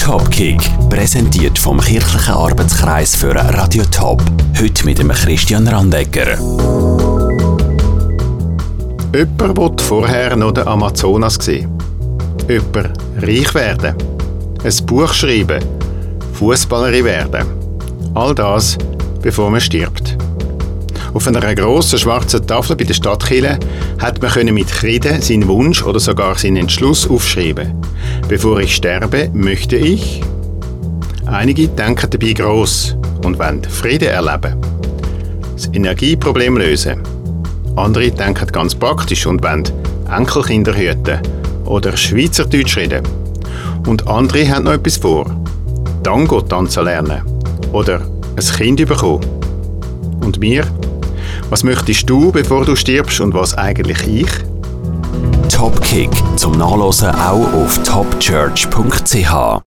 Topkick, präsentiert vom Kirchlichen Arbeitskreis für Radio Top. Heute mit dem Christian Randegger. Jemand wollte vorher noch den Amazonas sehen. Jemand reich werden. Ein Buch schreiben. Fußballerin werden. All das, bevor man stirbt. Auf einer grossen schwarzen Tafel bei der Stadtkirche hat man mit Kreide seinen Wunsch oder sogar seinen Entschluss aufschreiben. Bevor ich sterbe, möchte ich. Einige denken dabei gross und wollen Frieden erleben. Das Energieproblem lösen. Andere denken ganz praktisch und wollen Enkelkinder hüten oder Schweizerdeutsch reden. Und andere haben noch etwas vor. Tango tanzen lernen oder ein Kind bekommen. Und wir? Was möchtest du, bevor du stirbst, und was eigentlich ich? Topkick zum Nachlesen auch auf topchurch.ch.